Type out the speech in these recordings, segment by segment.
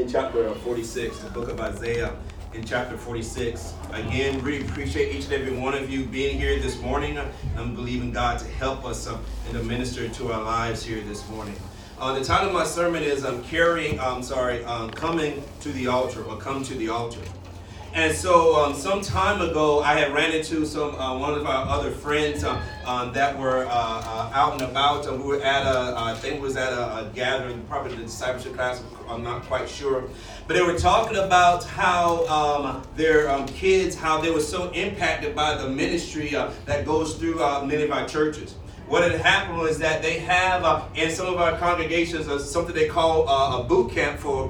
in chapter 46, the book of Isaiah in chapter 46. Again, really appreciate each and every one of you being here this morning. I'm believing God to help us and to minister to our lives here this morning. The title of my sermon is Coming to the Altar, or Come to the Altar. And so some time ago, I had ran into one of our other friends that were out and about. We were at I think it was at a gathering, probably the discipleship class, I'm not quite sure. But they were talking about how their kids, how they were so impacted by the ministry that goes through many of our churches. What had happened was that they have in some of our congregations something they call a boot camp for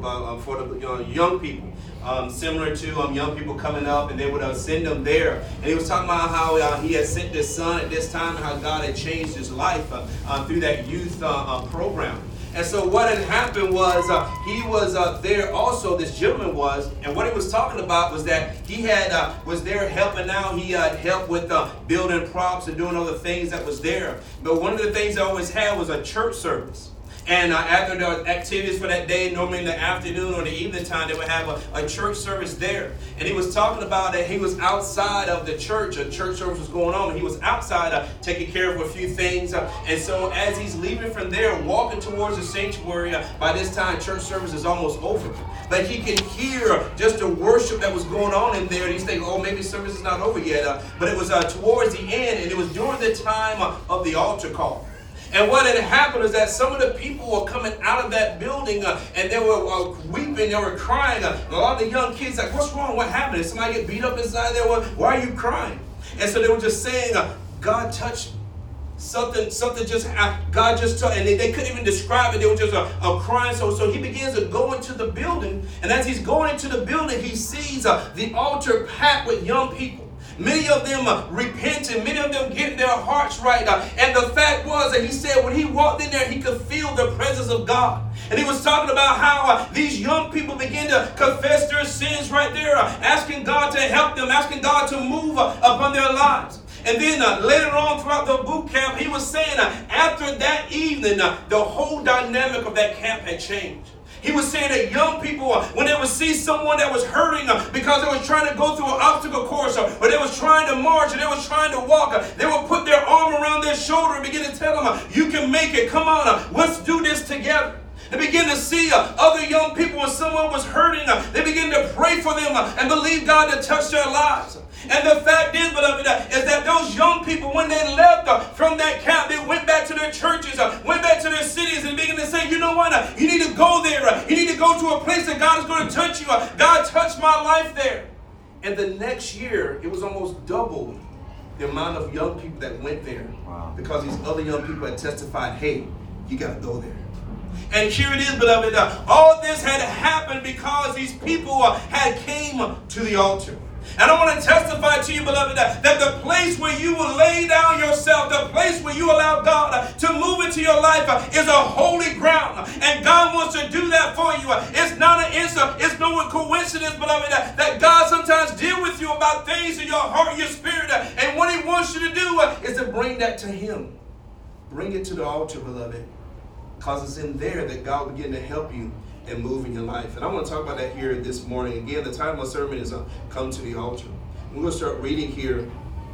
the young people. Similar to young people coming up, and they would send them there. And he was talking about how he had sent his son at this time, and how God had changed his life through that youth program. And so what had happened was he was there also, this gentleman was, and what he was talking about was that he had was there helping out. He had helped with building props and doing other things that was there. But one of the things they always had was a church service. And after the activities for that day, normally in the afternoon or the evening time, they would have a church service there. And he was talking about that he was outside of the church. A church service was going on, and he was outside taking care of a few things. And so as he's leaving from there, walking towards the sanctuary, by this time, church service is almost over. But he can hear just the worship that was going on in there. And he's thinking, oh, maybe service is not over yet. But it was towards the end, and it was during the time of the altar call. And what had happened is that some of the people were coming out of that building and they were weeping, they were crying. A lot of the young kids like, what's wrong? What happened? Did somebody get beat up inside there? Why are you crying? And so they were just saying, God touched something just happened. God just touched, and they couldn't even describe it. They were just crying. So he begins to go into the building, and as he's going into the building, he sees the altar packed with young people. Many of them repenting, many of them getting their hearts right. And the fact was that he said when he walked in there, he could feel the presence of God. And he was talking about how these young people begin to confess their sins right there, asking God to help them, asking God to move upon their lives. And then later on throughout the boot camp, he was saying after that evening, the whole dynamic of that camp had changed. He was saying that young people, when they would see someone that was hurting because they was trying to go through an obstacle course, or they was trying to march, or they was trying to walk, they would put their arm around their shoulder and begin to tell them, you can make it. Come on, let's do this together. They begin to see other young people when someone was hurting. They begin to pray for them and believe God to touch their lives. And the fact is, beloved, is that those young people, when they left from that camp, they went back to their churches, went back to their cities, and began to say, you know what? You need to go there. You need to go to a place that God is going to touch you. God touched my life there. And the next year, it was almost double the amount of young people that went there. Wow. Because these other young people had testified, hey, you got to go there. And here it is, beloved. All this had happened because these people had came to the altar. And I want to testify to you, beloved, that the place where you will lay down yourself, the place where you allow God to move into your life is a holy ground. And God wants to do that for you. It's not an insult. It's no coincidence, beloved, that God sometimes deals with you about things in your heart, your spirit. And what he wants you to do is to bring that to him. Bring it to the altar, beloved. Because it's in there that God will begin to help you and move in your life. And I want to talk about that here this morning. Again, the title of my sermon is Come to the Altar. We're going to start reading here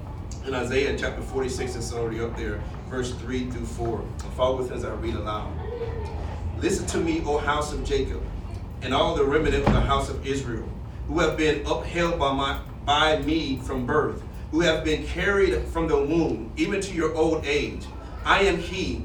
in Isaiah chapter 46. It's already up there, verse 3 through 4. Follow with as I read aloud. Listen to me, O house of Jacob, and all the remnant of the house of Israel, who have been upheld by me from birth, who have been carried from the womb, even to your old age. I am he,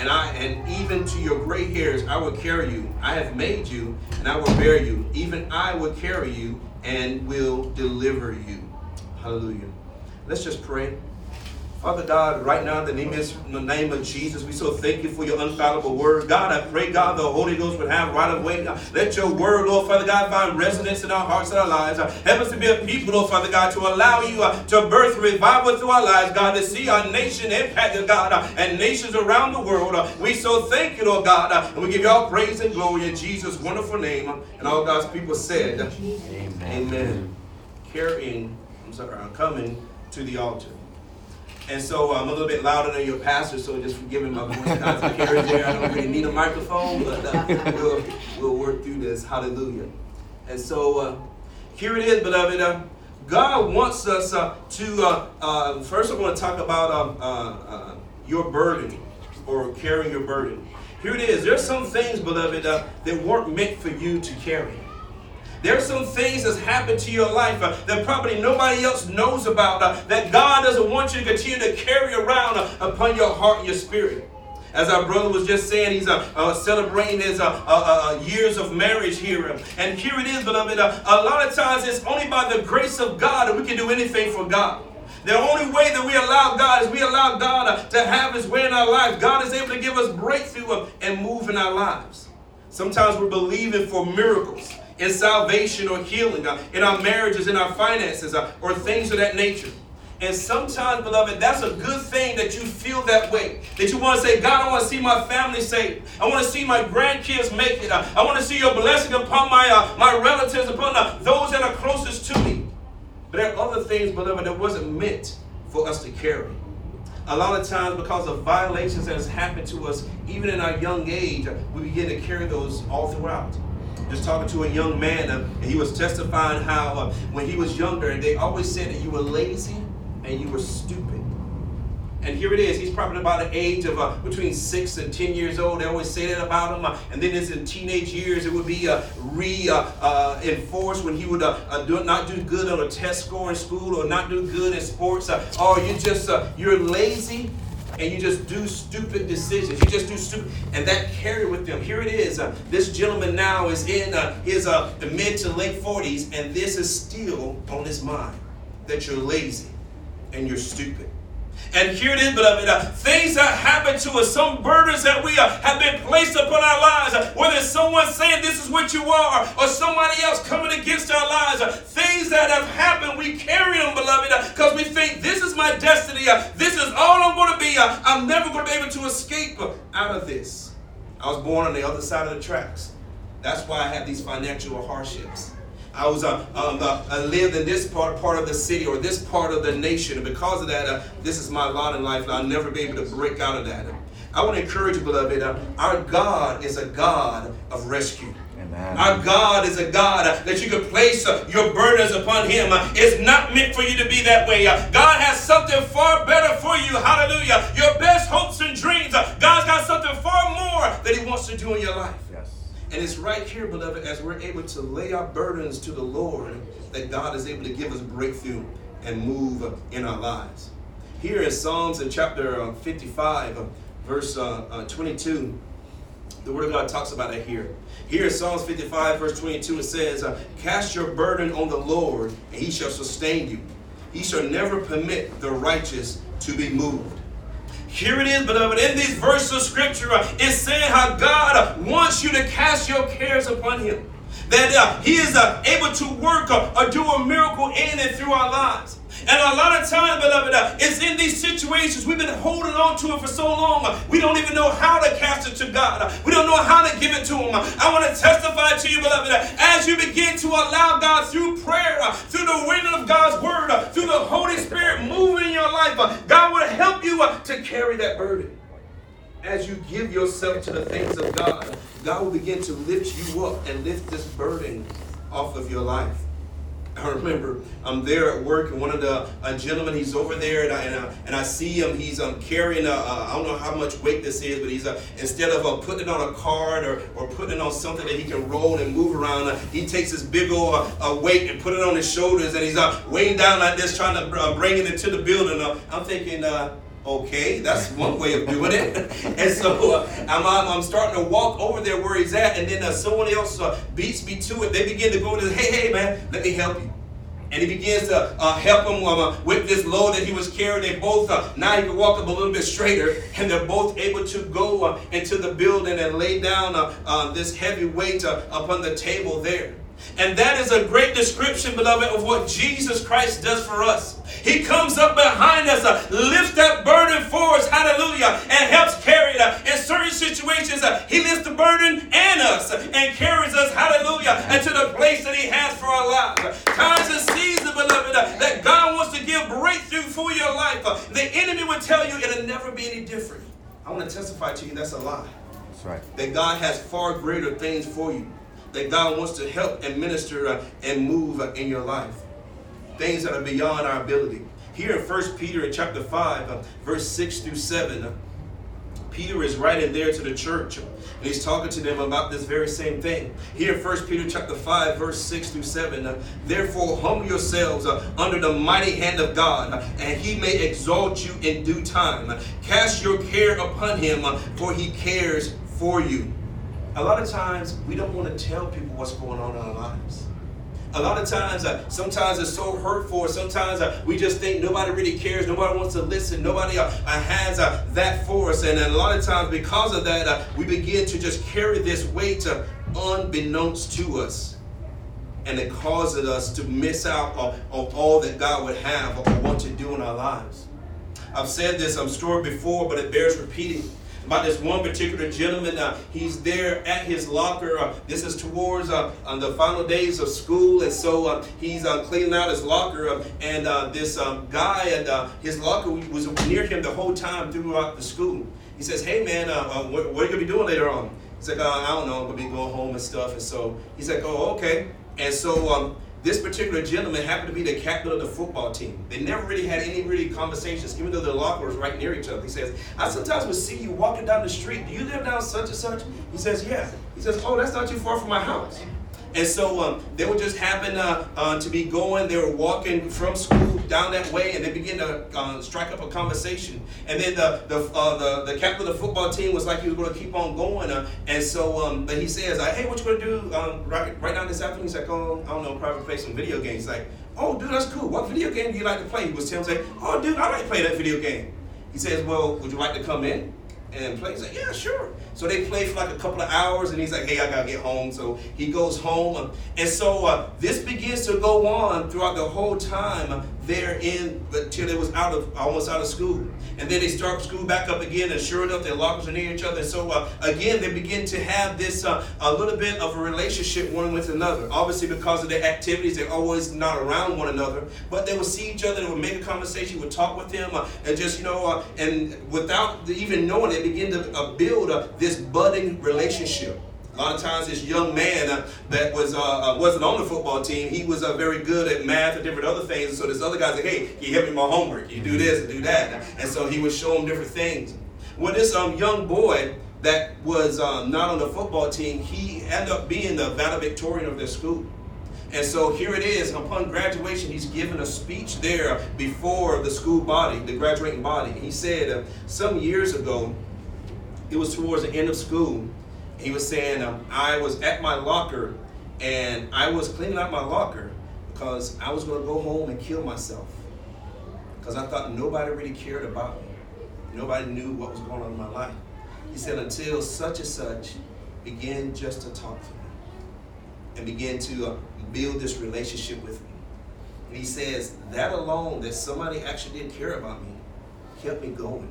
and even to your gray hairs I will carry you. I have made you, and I will bear you. Even I will carry you and will deliver you. Hallelujah. Let's just pray. Father God, right now in the name of Jesus, we so thank you for your infallible word. God, I pray, God, the Holy Ghost would have right of way. Let your word, Lord, Father God, find resonance in our hearts and our lives. Help us to be a people, Lord, Father God, to allow you to birth revival through our lives, God, to see our nation impacted, God, and nations around the world. We so thank you, Lord God, and we give you all praise and glory in Jesus' wonderful name. And all God's people said, Amen. Coming to the altar. And so I'm a little bit louder than your pastor, so just forgive me, my voice kind of carries there. I don't really need a microphone, but we'll work through this. Hallelujah. And so here it is, beloved. God wants us to, first I want to talk about your burden or carrying your burden. Here it is. There's some things, beloved, that weren't meant for you to carry. There's some things that's happened to your life that probably nobody else knows about, that God doesn't want you to continue to carry around upon your heart and your spirit. As our brother was just saying, he's celebrating his years of marriage here. And here it is, beloved. A lot of times it's only by the grace of God that we can do anything for God. The only way that we allow God is we allow God to have his way in our life. God is able to give us breakthrough and move in our lives. Sometimes we're believing for miracles in salvation or healing, in our marriages, in our finances, or things of that nature. And sometimes, beloved, that's a good thing that you feel that way. That you want to say, God, I want to see my family saved. I want to see my grandkids make it. I want to see your blessing upon my relatives, upon those that are closest to me. But there are other things, beloved, that wasn't meant for us to carry. A lot of times, because of violations that has happened to us, even in our young age, we begin to carry those all throughout. Just talking to a young man, and he was testifying how when he was younger, they always said that you were lazy and you were stupid. And here it is. He's probably about the age of between 6 and 10 years old. They always say that about him. And then it's in teenage years, it would be reinforced when he would not do good on a test score in school or not do good in sports. Or you're lazy and you just do stupid decisions. You just do stupid. And that carried with them. Here it is. This gentleman now is in his mid to late 40s. And this is still on his mind. That you're lazy and you're stupid. And here it is, beloved, things that happen to us, some burdens that we have been placed upon our lives, whether it's someone saying this is what you are, or somebody else coming against our lives, things that have happened, we carry them, beloved, because we think this is my destiny, this is all I'm going to be, I'm never going to be able to escape out of this. I was born on the other side of the tracks. That's why I have these financial hardships. I was lived in this part of the city or this part of the nation, and because of that, this is my lot in life, and I'll never be able to break out of that. I want to encourage you, beloved, our God is a God of rescue. Amen. Our God is a God that you can place your burdens upon him. It's not meant for you to be that way. God has something far better for you. Hallelujah. Your best hopes and dreams. God's got something far more that he wants to do in your life. Yes. And it's right here, beloved, as we're able to lay our burdens to the Lord, that God is able to give us breakthrough and move in our lives. Here in Psalms in chapter 55, verse 22, the Word of God talks about it here. Here in Psalms 55, verse 22, it says, cast your burden on the Lord, and he shall sustain you. He shall never permit the righteous to be moved. Here it is, beloved, in these verses of Scripture, it's saying how God wants you to cast your cares upon him. That he is able to work or do a miracle in and through our lives. And a lot of times, beloved, it's in these situations we've been holding on to it for so long. We don't even know how to cast it to God. We don't know how to give it to him. I want to testify to you, beloved, as you begin to allow God through prayer, through the wind of God's word, through the Holy Spirit moving in your life, God will help you to carry that burden. As you give yourself to the things of God, God will begin to lift you up and lift this burden off of your life. I remember I'm there at work, and one of the gentlemen, he's over there, and I see him. He's carrying I don't know how much weight this is, but he's instead of putting it on a card or putting it on something that he can roll and move around, he takes this big old weight and put it on his shoulders, and he's weighing down like this, trying to bring it into the building. I'm thinking, okay, that's one way of doing it. And so I'm starting to walk over there where he's at, and then someone else beats me to it. They begin to go to, hey man, let me help you. And he begins to help him with this load that he was carrying. They both, now he can walk up a little bit straighter, and they're both able to go into the building and lay down this heavy weight upon the table there. And that is a great description, beloved, of what Jesus Christ does for us. He comes up behind us, lifts that burden for us, hallelujah, and helps carry it. In certain situations, he lifts the burden and us and carries us, hallelujah, into the place that he has for our lives. Times and seasons, beloved, that God wants to give breakthrough for your life. The enemy would tell you it'll never be any different. I want to testify to you that's a lie. That's right. That God has far greater things for you. That God wants to help and minister and move in your life. Things that are beyond our ability. Here in 1 Peter chapter 5, verse 6 through 7, Peter is writing there to the church, and he's talking to them about this very same thing. Here in 1 Peter chapter 5, verse 6 through 7, therefore humble yourselves under the mighty hand of God, and he may exalt you in due time. Cast your care upon him, for he cares for you. A lot of times, we don't want to tell people what's going on in our lives. A lot of times, sometimes it's so hurtful. Sometimes we just think nobody really cares. Nobody wants to listen. Nobody has that for us. And a lot of times, because of that, we begin to just carry this weight unbeknownst to us. And it causes us to miss out on all that God would have or want to do in our lives. I've said this story before, but it bears repeating. About this one particular gentleman, he's there at his locker. This is towards on the final days of school, and so he's cleaning out his locker. And this guy and his locker was near him the whole time throughout the school. He says, "Hey man, what are you gonna be doing later on?" He's like, "I don't know. I'm gonna be going home and stuff." And so he's like, "Oh, okay." And so this particular gentleman happened to be the captain of the football team. They never really had any really conversations, even though their locker was right near each other. He says, "I sometimes would see you walking down the street. Do you live down such and such?" He says, "Yeah." He says, "Oh, that's not too far from my house." And so they would just happen to be going. They were walking from school down that way, and they begin to strike up a conversation. And then the captain of the football team was like he was going to keep on going. And so, but he says, "Hey, what you going to do right now this afternoon?" He's like, "Oh, I don't know, probably play some video games." He's like, "Oh, dude, that's cool. What video game do you like to play?" He was telling him, "Oh, dude, I like to play that video game." He says, "Well, would you like to come in and play?" He's like, "Yeah, sure." So they play for like a couple of hours, and he's like, "Hey, I gotta get home." So he goes home, and so this begins to go on throughout the whole time they're in, until it was almost out of school. And then they start school back up again, and sure enough, their lockers are near each other. And so again, they begin to have this a little bit of a relationship one with another. Obviously, because of their activities, they're always not around one another, but they would see each other, they would make a conversation, would talk with them, and just and without even knowing, they begin to build this budding relationship. A lot of times this young man that wasn't on the football team, he was very good at math and different other things. And so this other guy's like, "Hey, can you help me with my homework? You do this and do that." And so he would show him different things. Well, this young boy that was not on the football team, he ended up being the valedictorian of their school. And so here it is, upon graduation, he's given a speech there before the school body, the graduating body. He said some years ago, it was towards the end of school, he was saying, "I was at my locker, and I was cleaning out my locker because I was going to go home and kill myself. Because I thought nobody really cared about me. Nobody knew what was going on in my life." He said, "Until such and such began just to talk to me and began to build this relationship with me." And he says, that alone, that somebody actually did care about me, kept me going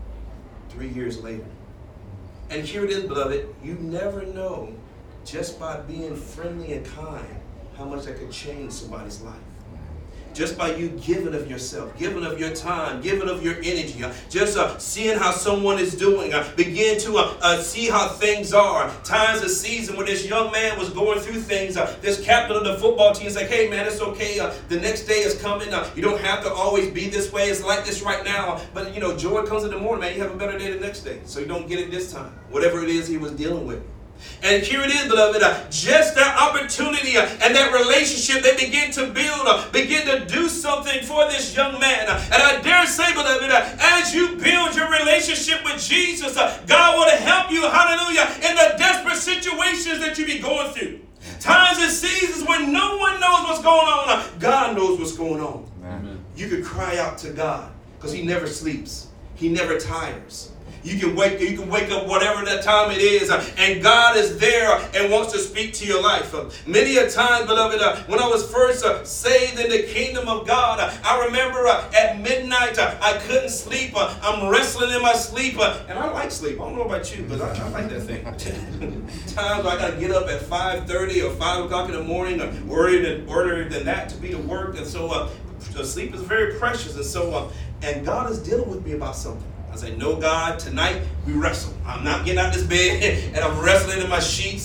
3 years later. And here it is, beloved, you never know, just by being friendly and kind, how much that could change somebody's life. Just by you giving of yourself, giving of your time, giving of your energy, just seeing how someone is doing, begin to see how things are. Times of season when this young man was going through things, this captain of the football team is like, "Hey man, it's okay. The next day is coming. You don't have to always be this way. It's like this right now. But joy comes in the morning, man. You have a better day the next day. So you don't get it this time." Whatever it is he was dealing with. And here it is, beloved, just that opportunity and that relationship they begin to build, begin to do something for this young man. And I dare say, beloved, as you build your relationship with Jesus, God will help you, hallelujah, in the desperate situations that you be going through. Times and seasons when no one knows what's going on, God knows what's going on. Amen. You could cry out to God because he never sleeps. He never tires. You can wake up whatever that time it is, and God is there and wants to speak to your life. Many a time, beloved, when I was first saved in the kingdom of God, I remember at midnight I couldn't sleep. I'm wrestling in my sleep, and I like sleep. I don't know about you, but I like that thing. Times I got to get up at 5:30 or 5 o'clock in the morning, or earlier than that to be to work, and so sleep is very precious. And so, and God is dealing with me about something. I said, no, God, tonight we wrestle. I'm not getting out of this bed and I'm wrestling in my sheets.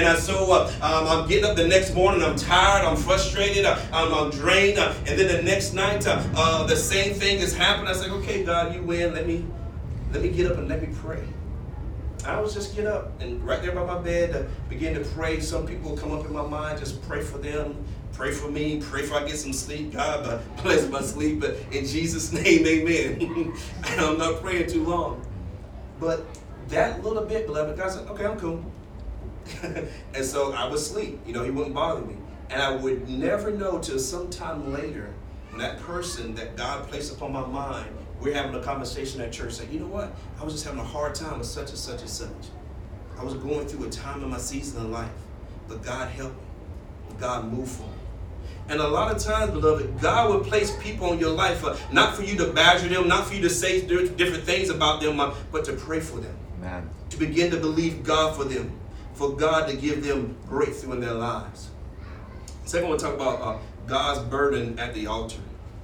I'm getting up the next morning. I'm tired. I'm frustrated. I'm drained. And then the next night, the same thing is happening. I said, okay, God, you win. Let me get up and let me pray. I was just get up and right there by my bed, begin to pray. Some people come up in my mind, just pray for them. Pray for me. Pray for I get some sleep. God, bless my sleep. But in Jesus' name, amen. I'm not praying too long. But that little bit, beloved, God said, okay, I'm cool. And so I would sleep. He wouldn't bother me. And I would never know till sometime later when that person that God placed upon my mind, we're having a conversation at church, saying, you know what? I was just having a hard time with such and such and such. I was going through a time in my season of life. But God helped me. God moved for me. And a lot of times, beloved, God will place people in your life, not for you to badger them, not for you to say different things about them, but to pray for them. Amen. To begin to believe God for them, for God to give them breakthrough in their lives. Second, I want to talk about God's burden at the altar.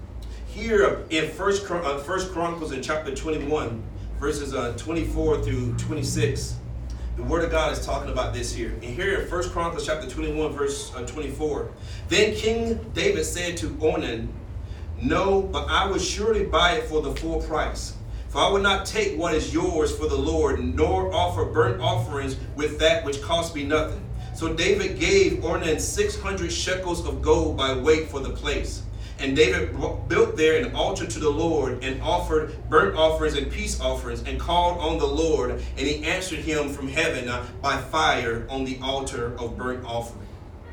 Here in First Chronicles in chapter 21, verses 24 through 26, the Word of God is talking about this here. And here in 1 Chronicles chapter 21, verse 24. Then King David said to Ornan, no, but I will surely buy it for the full price. For I will not take what is yours for the Lord, nor offer burnt offerings with that which cost me nothing. So David gave Ornan 600 shekels of gold by weight for the place. And David built there an altar to the Lord and offered burnt offerings and peace offerings and called on the Lord. And he answered him from heaven by fire on the altar of burnt offering.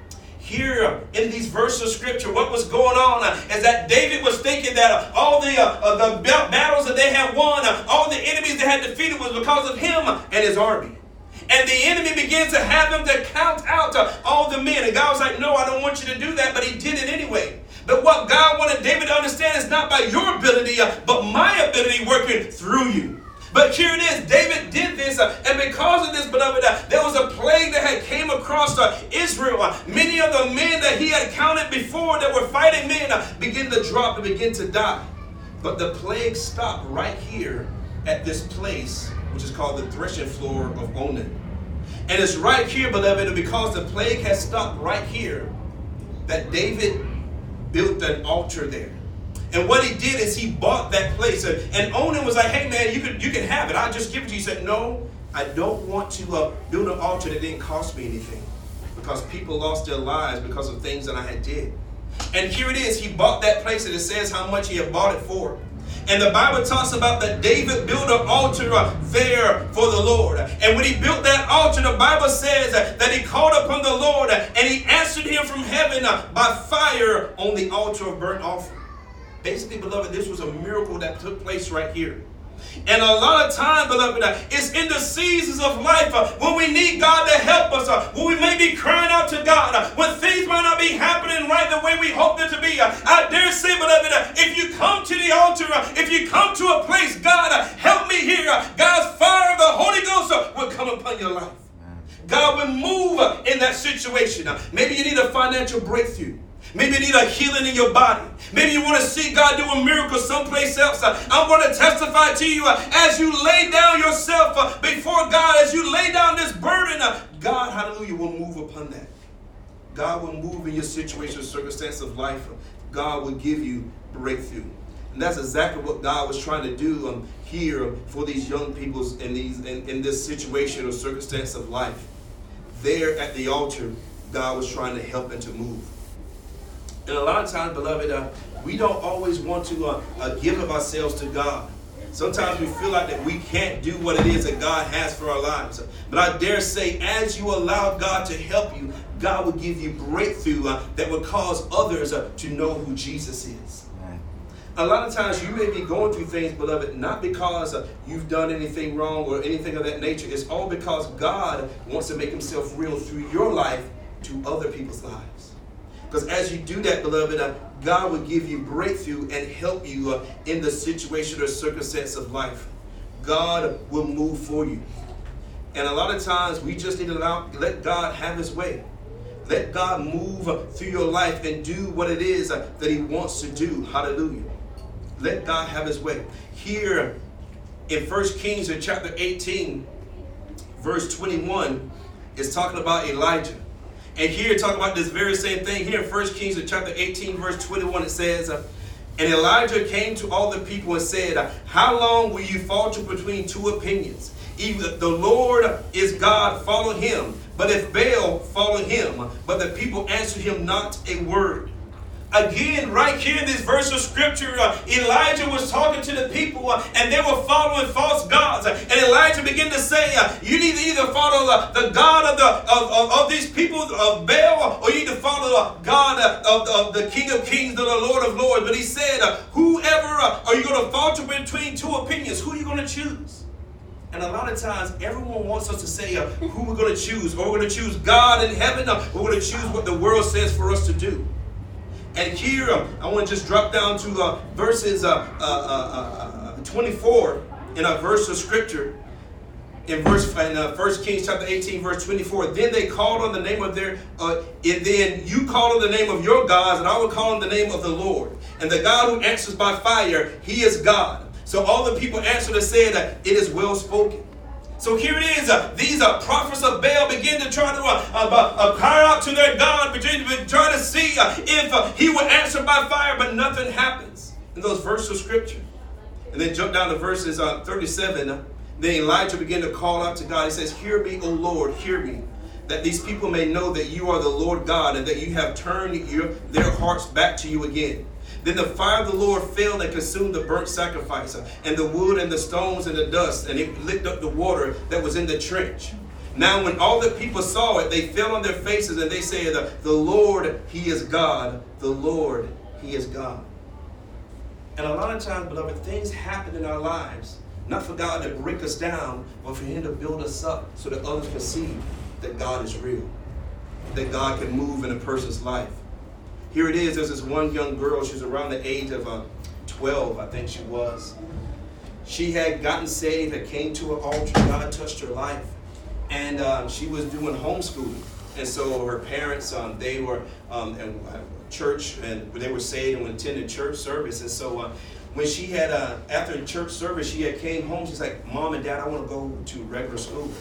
Here in these verses of scripture, what was going on is that David was thinking that all the battles that they had won, all the enemies they had defeated was because of him and his army. And the enemy begins to have him to count out all the men. And God was like, no, I don't want you to do that. But he did it anyway. But what God wanted David to understand is not by your ability, but my ability working through you. But here it is. David did this. And because of this, beloved, there was a plague that had came across Israel. Many of the men that he had counted before that were fighting men begin to drop and begin to die. But the plague stopped right here at this place, which is called the threshing floor of Onan. And it's right here, beloved, because the plague has stopped right here, that David built an altar there. And what he did is he bought that place. And Onan was like, hey man, you can have it. I'll just give it to you. He said, no, I don't want to build an altar that didn't cost me anything. Because people lost their lives because of things that I had did. And here it is. He bought that place and it says how much he had bought it for. And the Bible talks about that David built an altar there for the Lord. And when he built that altar, the Bible says that he called upon the Lord and he answered him from heaven by fire on the altar of burnt offering. Basically, beloved, this was a miracle that took place right here. And a lot of time, beloved, it's in the seasons of life when we need God to help us, when we may be crying out to God, when things might not be happening right the way we hope them to be. I dare say, beloved, if you come to the altar, if you come to a place, God, help me here. God's fire of the Holy Ghost will come upon your life. God will move in that situation. Maybe you need a financial breakthrough. Maybe you need a healing in your body. Maybe you want to see God do a miracle someplace else. I'm going to testify to you as you lay down yourself before God, as you lay down this burden, God, hallelujah, will move upon that. God will move in your situation, circumstance of life. God will give you breakthrough. And that's exactly what God was trying to do here for these young people in this situation or circumstance of life. There at the altar, God was trying to help and to move. And a lot of times, beloved, we don't always want to give of ourselves to God. Sometimes we feel like that we can't do what it is that God has for our lives. But I dare say, as you allow God to help you, God will give you breakthrough that will cause others to know who Jesus is. A lot of times you may be going through things, beloved, not because you've done anything wrong or anything of that nature. It's all because God wants to make himself real through your life to other people's lives. Because as you do that, beloved, God will give you breakthrough and help you in the situation or circumstance of life. God will move for you. And a lot of times we just need to let God have his way. Let God move through your life and do what it is that he wants to do. Hallelujah. Let God have his way. Here in 1 Kings chapter 18, verse 21, is talking about Elijah. And here talking about this very same thing. Here in 1 Kings chapter 18, verse 21, it says, and Elijah came to all the people and said, how long will you falter between two opinions? Either the Lord is God, follow him. But if Baal, follow him. But the people answered him not a word. Again, right here in this verse of scripture, Elijah was talking to the people and they were following false gods. And Elijah began to say, you need to either follow the God of these people of Baal, or you need to follow the God of the King of Kings, the Lord of Lords. But he said, whoever are you going to falter between two opinions? Who are you going to choose? And a lot of times, everyone wants us to say who we're going to choose. Or we're going to choose God in heaven, or we're going to choose what the world says for us to do. And here, I want to just drop down to verses 24 in a verse of scripture. In 1 Kings chapter 18, verse 24. Then they called on the name of their, then you call on the name of your gods, and I will call on the name of the Lord. And the God who answers by fire, he is God. So all the people answered and said that it is well spoken. So here it is. These prophets of Baal begin to try to cry out to their God, begin to try to see if he would answer by fire, but nothing happens in those verses of scripture. And then jump down to verses 37. Then Elijah began to call out to God. He says, hear me, O Lord, hear me, that these people may know that you are the Lord God, and that you have turned their hearts back to you again. Then the fire of the Lord fell and consumed the burnt sacrifice, and the wood and the stones and the dust, and it licked up the water that was in the trench. Now when all the people saw it, they fell on their faces, and they said, the Lord, he is God. The Lord, he is God. And a lot of times, beloved, things happen in our lives, not for God to break us down, but for him to build us up so that others can see that God is real, that God can move in a person's life. Here it is. There's this one young girl. She was around the age of 12, I think she was. She had gotten saved, had came to an altar. God touched her life. And she was doing homeschooling. And so her parents, they were in church, and they were saved and attended church service. And so when she had, after church service, she had came home. She's like, Mom and Dad, I want to go to regular school.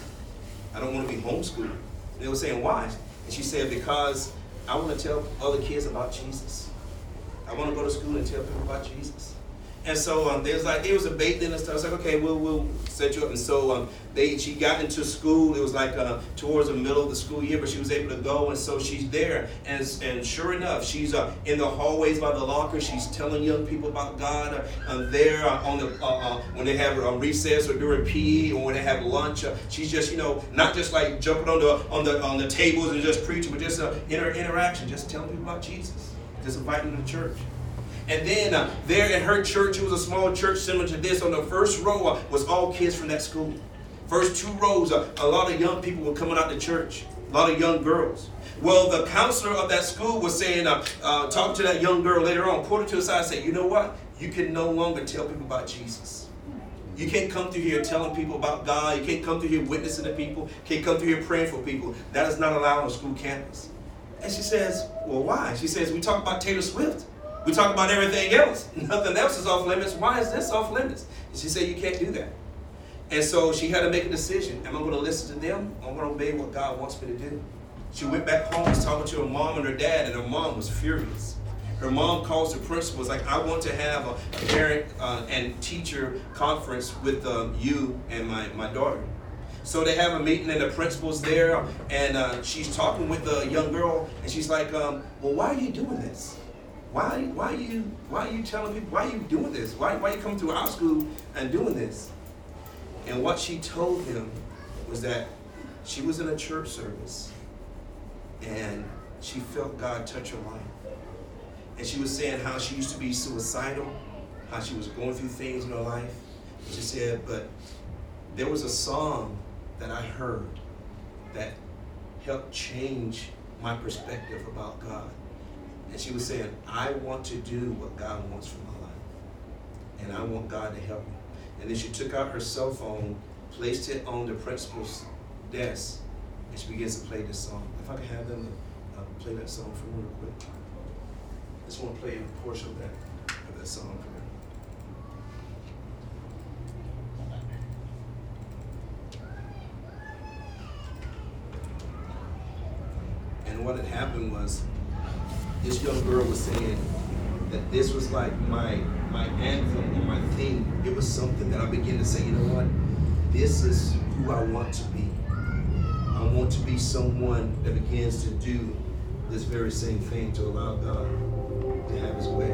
I don't want to be homeschooled. And they were saying, why? And she said, because I want to tell other kids about Jesus. I want to go to school and tell people about Jesus. And so they was debating and stuff. I was like, okay, we'll set you up. And so she got into school. It was like towards the middle of the school year, but she was able to go. And so she's there. And sure enough, she's in the hallways by the locker. She's telling young people about God. There on the when they have recess or during PE or when they have lunch. She's just not just like jumping on the tables and just preaching, but just interaction, just telling people about Jesus, just inviting them to church. And then there at her church, it was a small church similar to this. On the first row was all kids from that school. First two rows, a lot of young people were coming out to church. A lot of young girls. Well, the counselor of that school was saying, talk to that young girl later on, pulled her to the side and said, you know what? You can no longer tell people about Jesus. You can't come through here telling people about God. You can't come through here witnessing to people. You can't come through here praying for people. That is not allowed on school campus. And she says, well, why? She says, we talk about Taylor Swift. We talk about everything else. Nothing else is off limits. Why is this off limits? And she said, you can't do that. And so she had to make a decision. Am I going to listen to them? Or am I going to obey what God wants me to do? She went back home, was talking to her mom and her dad, and her mom was furious. Her mom calls the principal, was like, I want to have a parent and teacher conference with you and my daughter. So they have a meeting, and the principal's there, and she's talking with the young girl, and she's like, well, why are you doing this? Why are you telling people, why are you doing this? Why are you coming to our school and doing this? And what she told him was that she was in a church service and she felt God touch her life. And she was saying how she used to be suicidal, how she was going through things in her life. And she said, but there was a song that I heard that helped change my perspective about God. And she was saying, I want to do what God wants for my life. And I want God to help me. And then she took out her cell phone, placed it on the principal's desk, and she begins to play this song. If I could have them play that song for me real quick. I just want to play a portion of that song for me. And what had happened was, this young girl was saying that this was like my anthem or my theme. It was something that I began to say, you know what? This is who I want to be. I want to be someone that begins to do this very same thing, to allow God to have his way.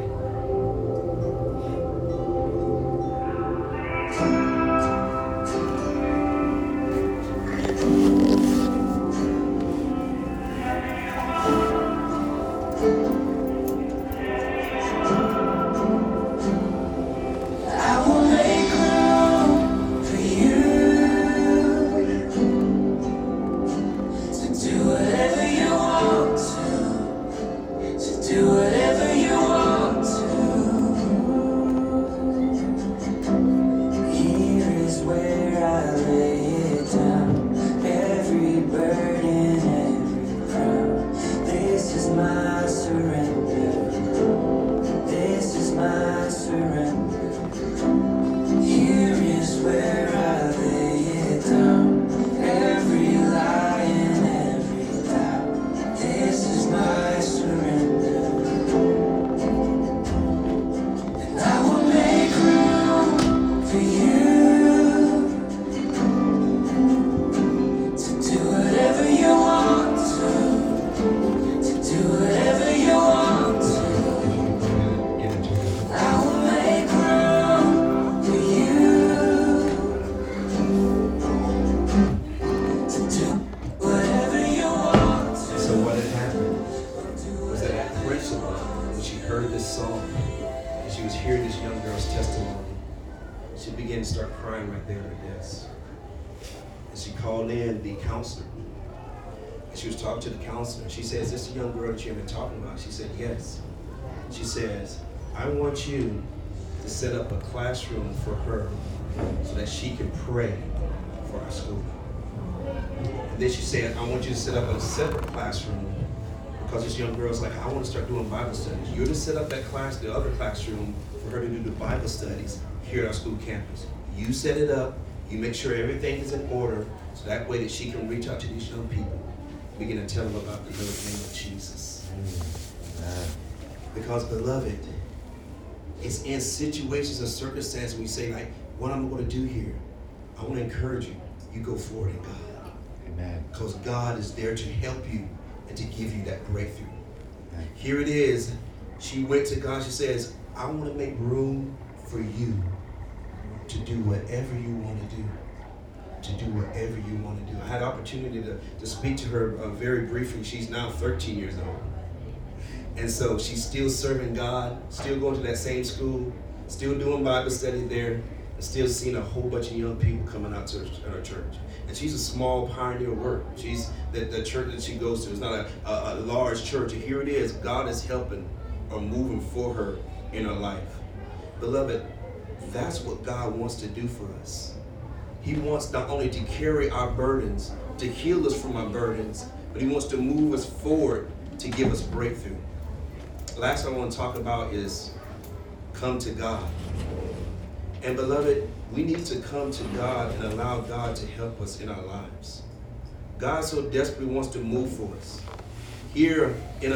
She says, "Is this the young girl that you've been talking about?" She said, "Yes." She says, "I want you to set up a classroom for her so that she can pray for our school." And then she said, "I want you to set up a separate classroom because this young girl's like, I want to start doing Bible studies. You're to set up that class, the other classroom, for her to do the Bible studies here at our school campus. You set it up, you make sure everything is in order, so that way that she can reach out to these young people. Begin to tell them about the little name of Jesus." Because, beloved, it's in situations and circumstances we say, like, what I'm going to do here, I want to encourage you. You go forward in God. Amen. Because God is there to help you and to give you that breakthrough. Amen. Here it is. She went to God. She says, I want to make room for you to do whatever you want to do. To do whatever you want to do. I had the opportunity to speak to her very briefly. She's now 13 years old. And so she's still serving God, still going to that same school, still doing Bible study there, and still seeing a whole bunch of young people coming out to her church. And she's a small pioneer work. She's the church that she goes to is not a large church. And here it is, God is helping or moving for her in her life. Beloved, that's what God wants to do for us. He wants not only to carry our burdens, to heal us from our burdens, but he wants to move us forward to give us breakthrough. Last thing I want to talk about is come to God. And beloved, we need to come to God and allow God to help us in our lives. God so desperately wants to move for us. Here in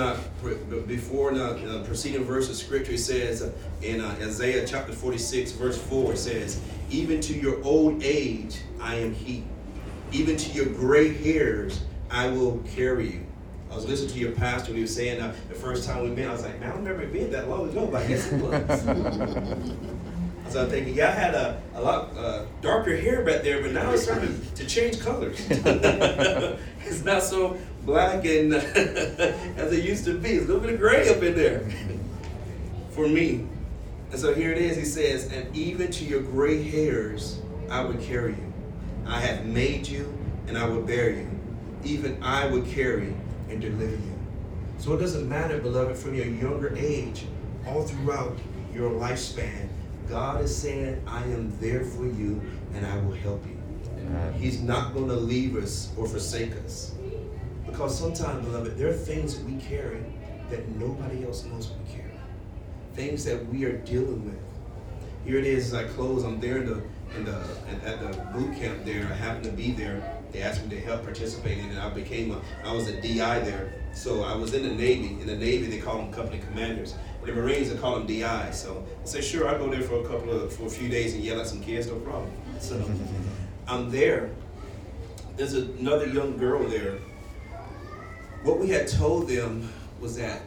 the preceding verse of scripture, it says in Isaiah chapter 46, verse 4, it says, even to your old age, I am he. Even to your gray hairs, I will carry you. I was listening to your pastor when he was saying the first time we met, I was like, man, I don't remember it being that long ago, but I guess it was. So I'm thinking, yeah, I had a lot darker hair back there, but now it's starting to change colors. It's not so black and as it used to be. It's a little bit of gray up in there for me. And so here it is, he says, and even to your gray hairs, I will carry you. I have made you, and I will bear you. Even I will carry and deliver you. So it doesn't matter, beloved, from your younger age, all throughout your lifespan, God is saying, I am there for you, and I will help you. Amen. He's not going to leave us or forsake us. Because sometimes, beloved, there are things that we carry that nobody else knows we carry. Things that we are dealing with. Here it is as I close. I'm there at the boot camp there. I happened to be there. They asked me to help participate in it. I was a DI there. So I was in the Navy. In the Navy, they call them company commanders. In the Marines, they call them DI. So I said, sure, I'll go there for a few days and yell at some kids, no problem. So I'm there. There's another young girl there. What we had told them was that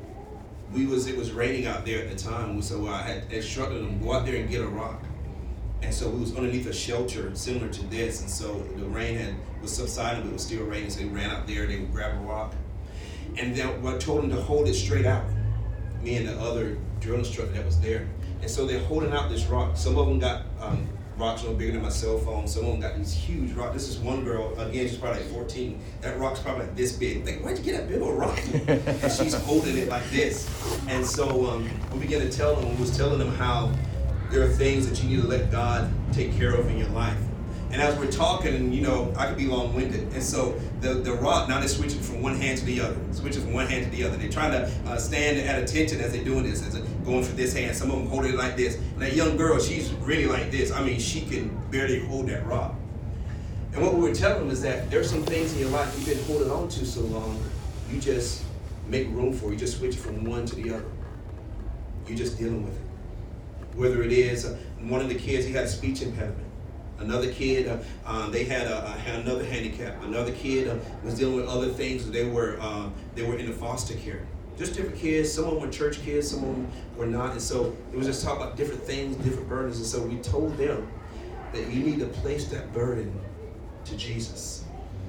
it was raining out there at the time, so I had instructed them, go out there and get a rock. And so we was underneath a shelter similar to this, and so the rain was subsiding, but it was still raining, so they ran out there, they would grab a rock. And then I told them to hold it straight out, me and the other drill instructor that was there. And so they're holding out this rock. Some of them got rocks no bigger than my cell phone. Some of them got these huge rocks. This is one girl, again, she's probably like 14. That rock's probably like this big. Like, where'd you get that big old rock? And she's holding it like this. And so we began to tell them, we was telling them how there are things that you need to let God take care of in your life. And as we're talking, and I could be long-winded. And so the rock, now they're switching from one hand to the other. Switching from one hand to the other. They're trying to stand at attention as they're doing this, as they're going for this hand. Some of them holding it like this. And that young girl, she's really like this. I mean, she can barely hold that rock. And what we were telling them is that there's some things in your life you've been holding on to so long, you just make room for. You just switch from one to the other. You're just dealing with it. Whether it is one of the kids, he had a speech impediment. Another kid, they had another handicap. Another kid was dealing with other things. They were in the foster care. Just different kids. Some of them were church kids. Some of them were not. And so it was just talking about different things, different burdens. And so we told them that you need to place that burden to Jesus.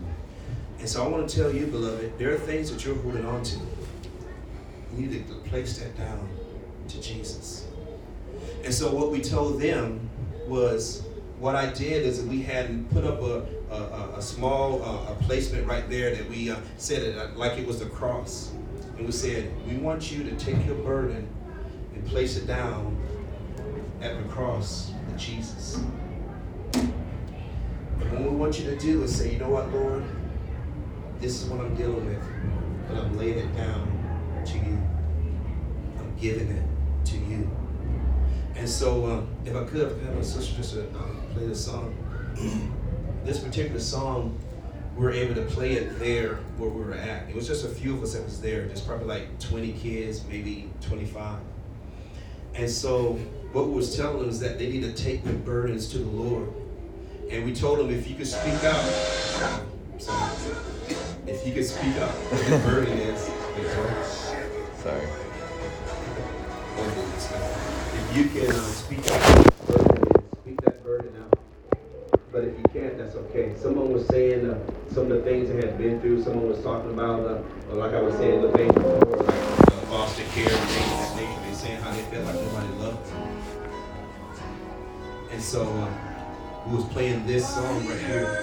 And so I want to tell you, beloved, there are things that you're holding on to. You need to place that down to Jesus. And so what we told them was, what I did is that we had put up a small placement right there that we said it like it was the cross. And we said, we want you to take your burden and place it down at the cross with Jesus. And what we want you to do is say, you know what, Lord? This is what I'm dealing with, but I'm laying it down to you. I'm giving it to you. And so, if I could have my sister just play this song. This particular song, we were able to play it there where we were at. It was just a few of us that was there. There's probably like 20 kids, maybe 25. And so, what we was telling them is that they need to take their burdens to the Lord. And we told them, if you could speak out, if you could speak out what your burden is. Sorry. If you can speak out speak that burden out. But if you can't, that's okay. Someone was saying some of the things they had been through. Someone was talking about, like I was saying, the things before, like foster care and things of that nature. They're saying how they felt like nobody loved them. And so we was playing this song right here.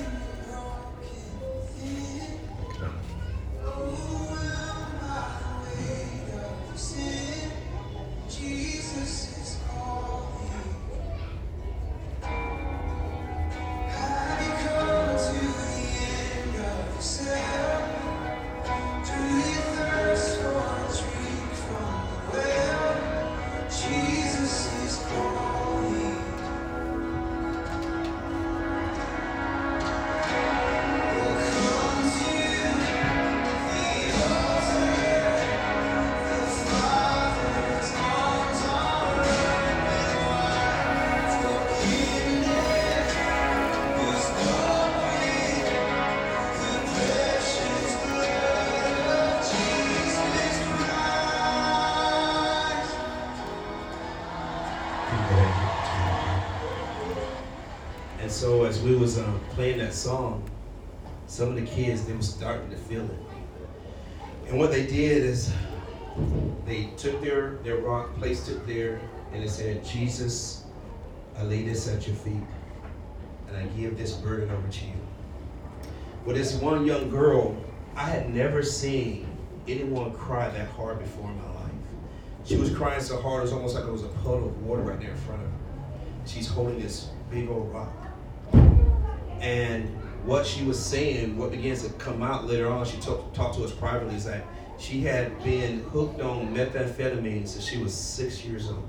And so as we was playing that song, some of the kids, they were starting to feel it. And what they did is they took their rock, placed it there, and they said, Jesus, I lay this at your feet, and I give this burden over to you. Well, this one young girl, I had never seen anyone cry that hard before in my life. She was crying so hard, it was almost like it was a puddle of water right there in front of her. She's holding this big old rock. And what she was saying, what begins to come out later on, she talked to us privately, is that she had been hooked on methamphetamine since she was 6 years old.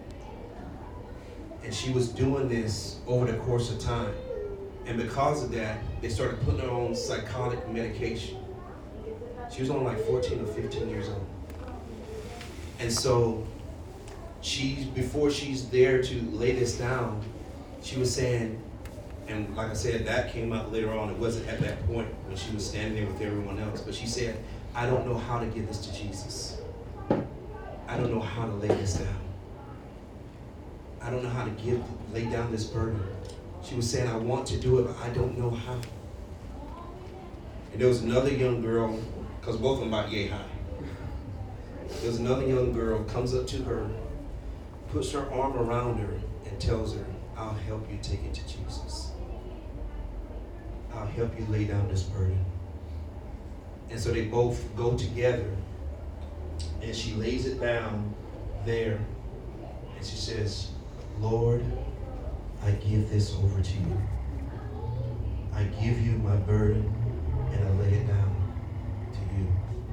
And she was doing this over the course of time. And because of that, they started putting her on psychotic medication. She was only like 14 or 15 years old. And so before she's there to lay this down, she was saying, and like I said, that came out later on. It wasn't at that point when she was standing there with everyone else. But she said, I don't know how to give this to Jesus. I don't know how to lay this down. I don't know how to lay down this burden. She was saying, I want to do it, but I don't know how. And there was another young girl, because both of them about yay high. There was another young girl, comes up to her, puts her arm around her, and tells her, I'll help you take it to Jesus. I'll help you lay down this burden. And so they both go together, and she lays it down there, and she says, Lord, I give this over to you. I give you my burden, and I lay it down to you.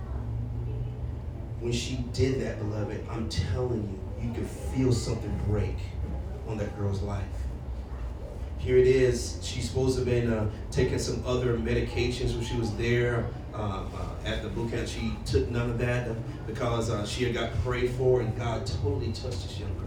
When she did that, beloved, I'm telling you, you could feel something break on that girl's life. Here it is. She's supposed to have been taking some other medications when she was there at the boot camp. She took none of that because she had got prayed for, and God totally touched this young girl.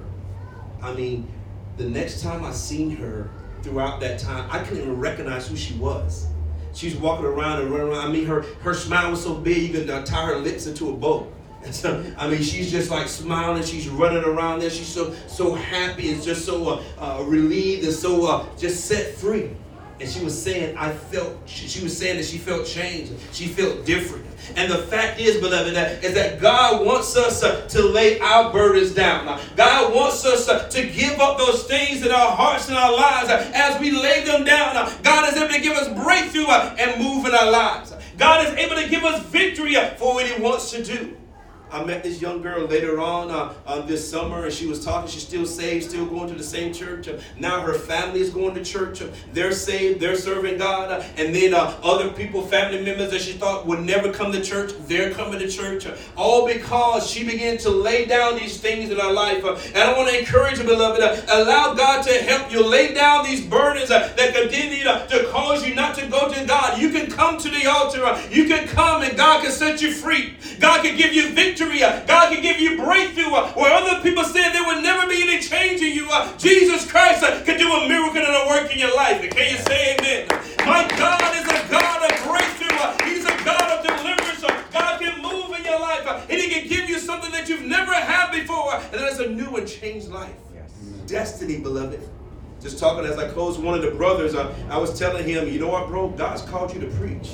I mean, the next time I seen her throughout that time, I couldn't even recognize who she was. She's walking around and running around. I mean, her smile was so big you could tie her lips into a bow. And so, I mean, she's just like smiling. She's running around there. She's so happy and just so relieved and so just set free. And she was saying, she was saying that she felt changed. She felt different. And the fact is, beloved, is that God wants us to lay our burdens down. Now, God wants us to give up those things in our hearts and our lives. As we lay them down, God is able to give us breakthrough and move in our lives. God is able to give us victory for what He wants to do. I met this young girl later on this summer, and she was talking. She's still saved, still going to the same church. Now her family is going to church. They're saved. They're serving God. And then other people, family members that she thought would never come to church, they're coming to church. All because she began to lay down these things in her life. And I want to encourage you, beloved, allow God to help you lay down these burdens that continue to cause you not to go to God. You can come to the altar. You can come and God can set you free. God can give you victory. God can give you breakthrough where other people said there would never be any change in you. Jesus Christ can do a miracle and a work in your life. Can you say amen? My God is a God of breakthrough. He's a God of deliverance. God can move in your life and He can give you something that you've never had before. And that's a new and changed life. Yes. Destiny, beloved. Just talking as I close, one of the brothers, I was telling him, you know what, bro? God's called you to preach.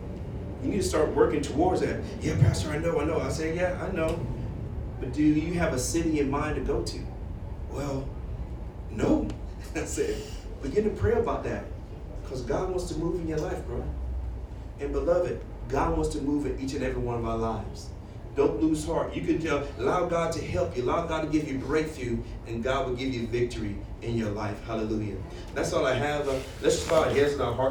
You need to start working towards that. Yeah, Pastor, I know. I said, yeah, I know. But do you have a city in mind to go to? Well, no. I said, begin to pray about that. Because God wants to move in your life, bro. And beloved, God wants to move in each and every one of our lives. Don't lose heart. You can allow God to help you. Allow God to give you breakthrough, and God will give you victory in your life. Hallelujah. That's all I have. Let's just bow our heads and our hearts.